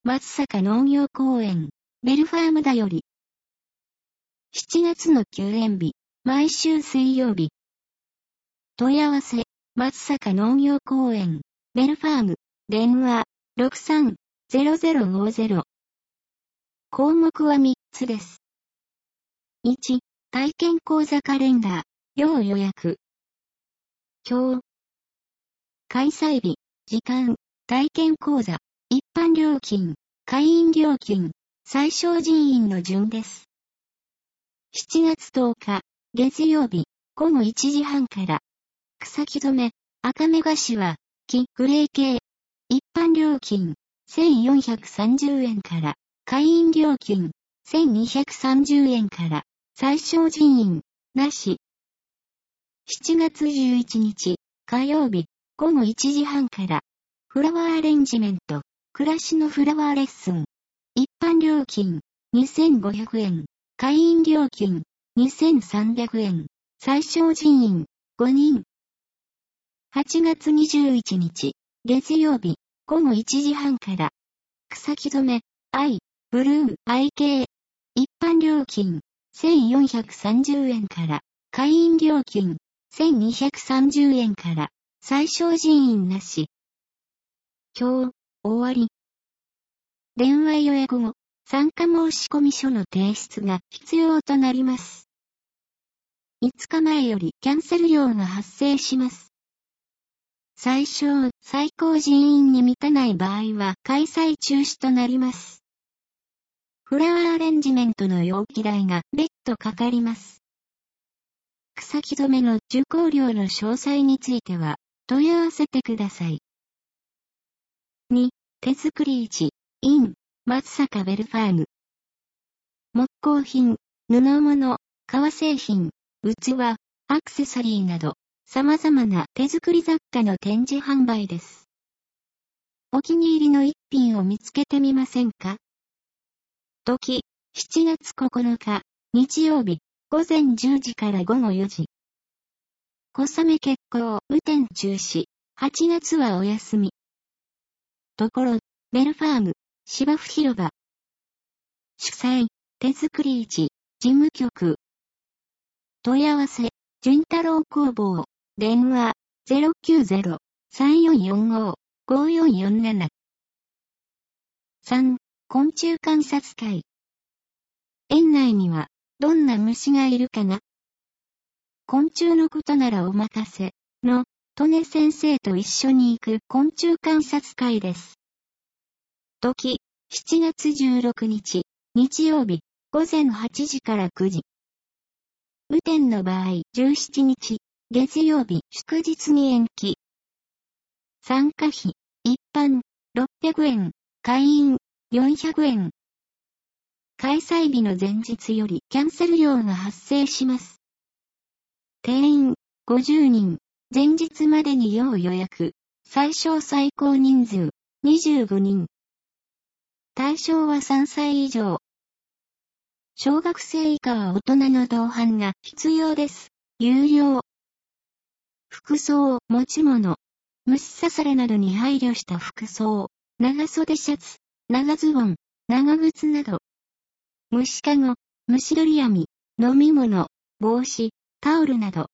松阪農業公園、ベルファームだより。7月の休園日、毎週水曜日。問い合わせ、松阪農業公園、ベルファーム、電話、63-0050。項目は3つです。1、体験講座カレンダー、要予約。表。開催日、時間、体験講座、一般料金、会員料金、最小人員の順です。7月10日、月曜日、午後1時半から。草木染め、赤目頭、木、グレー系。一般料金、1430円から。会員料金、1230円から。最小人員、なし。7月11日、火曜日、午後1時半から。フラワーアレンジメント、暮らしのフラワーレッスン。一般料金、2500円。会員料金、2300円。最小人員、5人。8月21日、月曜日、午後1時半から。草木染め、愛、ブルー、愛系。一般料金、1430円から。会員料金、1230円から。最小人員なし。今日、終わり。電話予約後、参加申込書の提出が必要となります。5日前よりキャンセル料が発生します。最小、最高人員に満たない場合は開催中止となります。フラワーアレンジメントの容器代が別途かかります。草木染めの受講料の詳細については問い合わせてください。2、手作り市、in、松阪ベルファーム。木工品、布物、革製品、器、アクセサリーなど、様々な手作り雑貨の展示販売です。お気に入りの一品を見つけてみませんか？時、7月9日、日曜日、午前10時から午後4時。小雨決行、雨天中止、8月はお休み。ところ、ベルファーム、芝生広場。主催、手作り市、事務局。問い合わせ、純太郎工房、電話、090-3445-5447。3、昆虫観察会。園内には、どんな虫がいるかな？昆虫のことならお任せ、の、利根先生と一緒に行く昆虫観察会です。時、7月16日、日曜日、午前8時から9時。雨天の場合、17日、月曜日、祝日に延期。参加費、一般、600円、会員、400円。開催日の前日よりキャンセル料が発生します。定員、50人、前日までに要予約、最小最高人数、25人。対象は3歳以上。小学生以下は大人の同伴が必要です。有料。服装、持ち物。虫刺されなどに配慮した服装。長袖シャツ、長ズボン、長靴など。虫かご、虫取り網、飲み物、帽子、タオルなど。